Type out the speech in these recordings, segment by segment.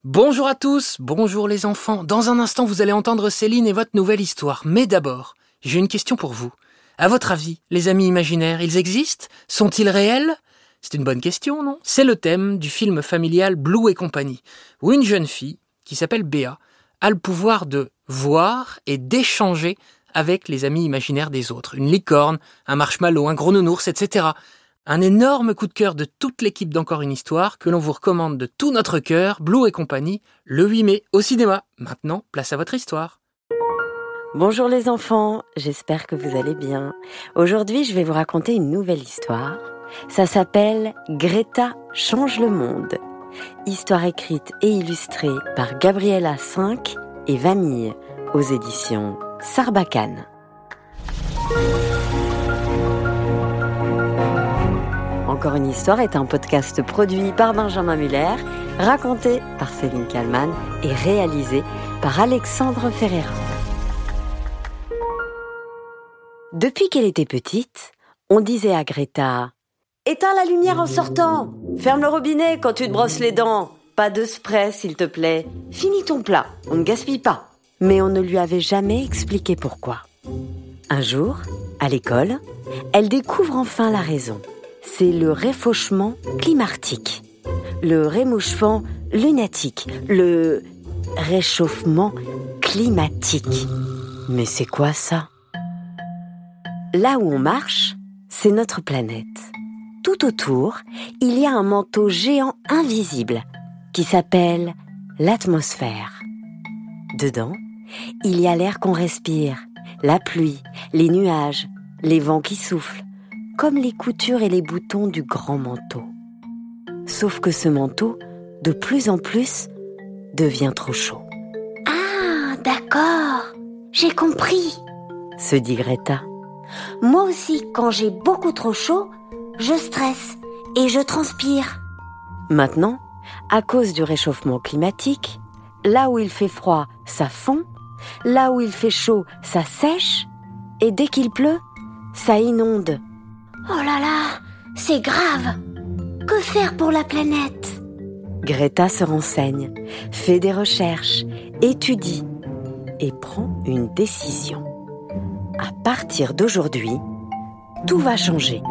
Bonjour à tous, bonjour les enfants. Dans un instant, vous allez entendre Céline et votre nouvelle histoire. Mais d'abord, j'ai une question pour vous. À votre avis, les amis imaginaires, ils existent ? Sont-ils réels ? C'est une bonne question, non ? C'est le thème du film familial Blue et compagnie, où une jeune fille, qui s'appelle Béa, a le pouvoir de voir et d'échanger avec les amis imaginaires des autres. Une licorne, un marshmallow, un gros nounours, etc. Un énorme coup de cœur de toute l'équipe d'Encore une histoire que l'on vous recommande de tout notre cœur, Blue et compagnie, le 8 mai au cinéma. Maintenant, place à votre histoire. Bonjour les enfants, j'espère que vous allez bien. Aujourd'hui, je vais vous raconter une nouvelle histoire. Ça s'appelle Greta change le monde. Histoire écrite et illustrée par Gabriella 5 et Vanille aux éditions Sarbacane. Encore une histoire est un podcast produit par Benjamin Muller, raconté par Céline Kallmann et réalisé par Alexandre Ferreira. Depuis qu'elle était petite, on disait à Greta « Éteins la lumière en sortant, ferme le robinet quand tu te brosses les dents, pas de spray s'il te plaît, finis ton plat, on ne gaspille pas. » Mais on ne lui avait jamais expliqué pourquoi. Un jour, à l'école, elle découvre enfin la raison. C'est le réfauchement climatique, le rémouchement lunatique, le réchauffement climatique. Mais c'est quoi ça ? Là où on marche, c'est notre planète. Tout autour, il y a un manteau géant invisible qui s'appelle l'atmosphère. Dedans, il y a l'air qu'on respire, la pluie, les nuages, les vents qui soufflent, comme les coutures et les boutons du grand manteau. Sauf que ce manteau, de plus en plus, devient trop chaud. « Ah, d'accord, j'ai compris !» se dit Greta. « Moi aussi, quand j'ai beaucoup trop chaud, je stresse et je transpire. » Maintenant, à cause du réchauffement climatique, là où il fait froid, ça fond, là où il fait chaud, ça sèche, et dès qu'il pleut, ça inonde. Oh là là, c'est grave! Que faire pour la planète ? Greta se renseigne, fait des recherches, étudie et prend une décision. À partir d'aujourd'hui, tout va changer.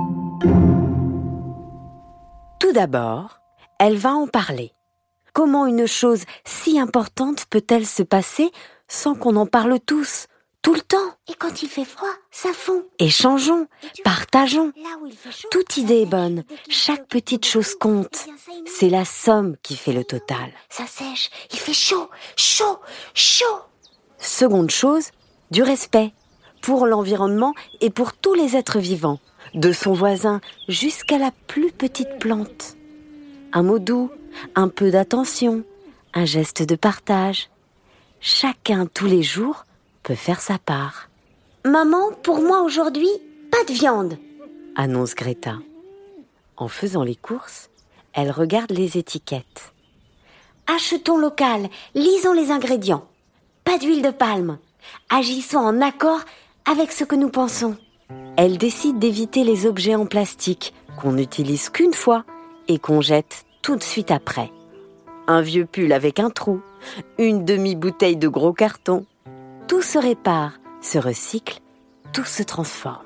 Tout d'abord, elle va en parler. Comment une chose si importante peut-elle se passer sans qu'on en parle tous ? Tout le temps. Et quand il fait froid, ça fond. Échangeons, partageons. Là où il fait chaud, Toute idée est bonne. Chaque petite chose compte. C'est la somme qui fait le total. ça sèche, il fait chaud, chaud, chaud. Seconde chose, du respect. Pour l'environnement et pour tous les êtres vivants. De son voisin jusqu'à la plus petite plante. Un mot doux, un peu d'attention, un geste de partage. Chacun tous les jours peut faire sa part. Maman, pour moi aujourd'hui, pas de viande, Annonce Greta. En faisant les courses, elle regarde les étiquettes. Achetons local, lisons les ingrédients. Pas d'huile de palme. Agissons en accord avec ce que nous pensons. Elle décide d'éviter les objets en plastique qu'on n'utilise qu'une fois et qu'on jette tout de suite après. Un vieux pull avec un trou, une demi-bouteille de gros carton. Tout se répare, se recycle, tout se transforme.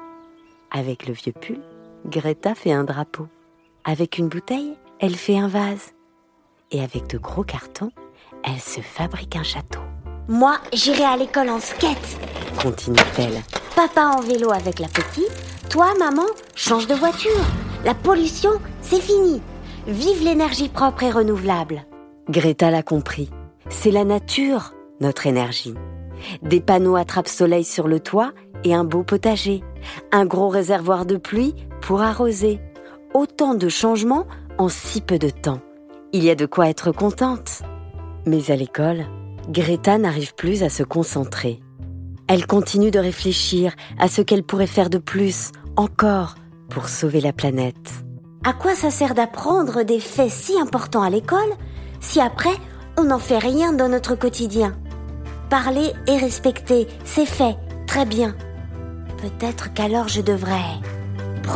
Avec le vieux pull, Greta fait un drapeau. Avec une bouteille, elle fait un vase. Et avec de gros cartons, elle se fabrique un château. Moi, j'irai à l'école en skate. Continue-t-elle. Papa en vélo avec la petite. Toi, maman, change de voiture. La pollution, c'est fini. Vive l'énergie propre et renouvelable. Greta l'a compris. C'est la nature, notre énergie. Des panneaux attrape-soleil sur le toit et un beau potager. Un gros réservoir de pluie pour arroser. Autant de changements en si peu de temps. Il y a de quoi être contente. Mais à l'école, Greta n'arrive plus à se concentrer. Elle continue de réfléchir à ce qu'elle pourrait faire de plus, encore, pour sauver la planète. À quoi ça sert d'apprendre des faits si importants à l'école si après, on n'en fait rien dans notre quotidien ? Parler et respecter, c'est fait, très bien. Peut-être qu'alors je devrais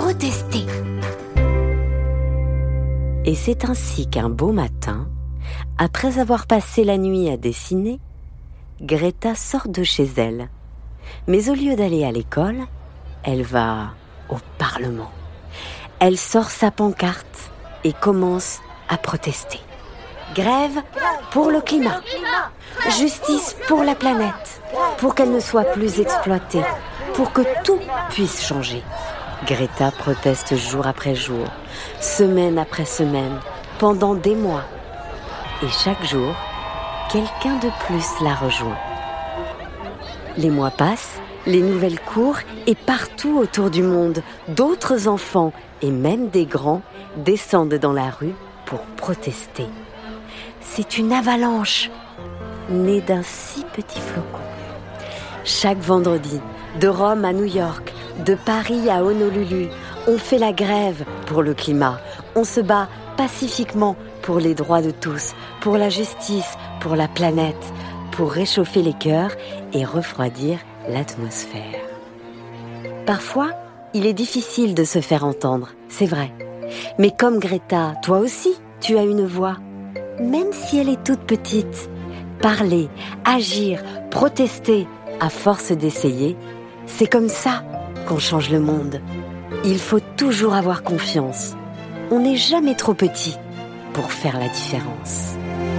protester. Et c'est ainsi qu'un beau matin, Après avoir passé la nuit à dessiner, Greta sort de chez elle. Mais au lieu d'aller à l'école, elle va au Parlement. Elle sort sa pancarte et commence à protester. Grève pour le climat. Justice pour la planète. Pour qu'elle ne soit plus exploitée. Pour que tout puisse changer. Greta proteste jour après jour, semaine après semaine, pendant des mois. Et chaque jour, quelqu'un de plus la rejoint. Les mois passent, les nouvelles courent et partout autour du monde, d'autres enfants et même des grands descendent dans la rue pour protester. C'est une avalanche née d'un si petit flocon. Chaque vendredi, de Rome à New York, de Paris à Honolulu, on fait la grève pour le climat. On se bat pacifiquement pour les droits de tous, pour la justice, pour la planète, pour réchauffer les cœurs et refroidir l'atmosphère. Parfois, il est difficile de se faire entendre, c'est vrai. Mais comme Greta, toi aussi, tu as une voix. Même si elle est toute petite, parler, agir, protester, à force d'essayer, c'est comme ça qu'on change le monde. Il faut toujours avoir confiance. On n'est jamais trop petit pour faire la différence.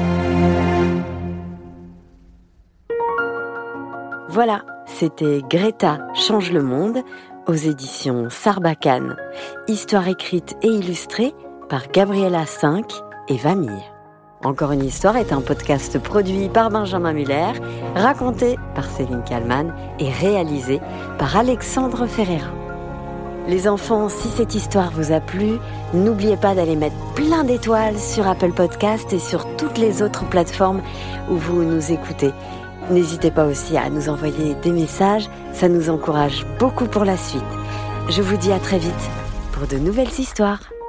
Voilà, c'était Greta change le monde aux éditions Sarbacane. Histoire écrite et illustrée par Gabriella 5 et Vanille. Encore une histoire est un podcast produit par Benjamin Muller, raconté par Céline Kallmann et réalisé par Alexandre Ferreira. Les enfants, si cette histoire vous a plu, n'oubliez pas d'aller mettre plein d'étoiles sur Apple Podcast et sur toutes les autres plateformes où vous nous écoutez. N'hésitez pas aussi à nous envoyer des messages, ça nous encourage beaucoup pour la suite. Je vous dis à très vite pour de nouvelles histoires.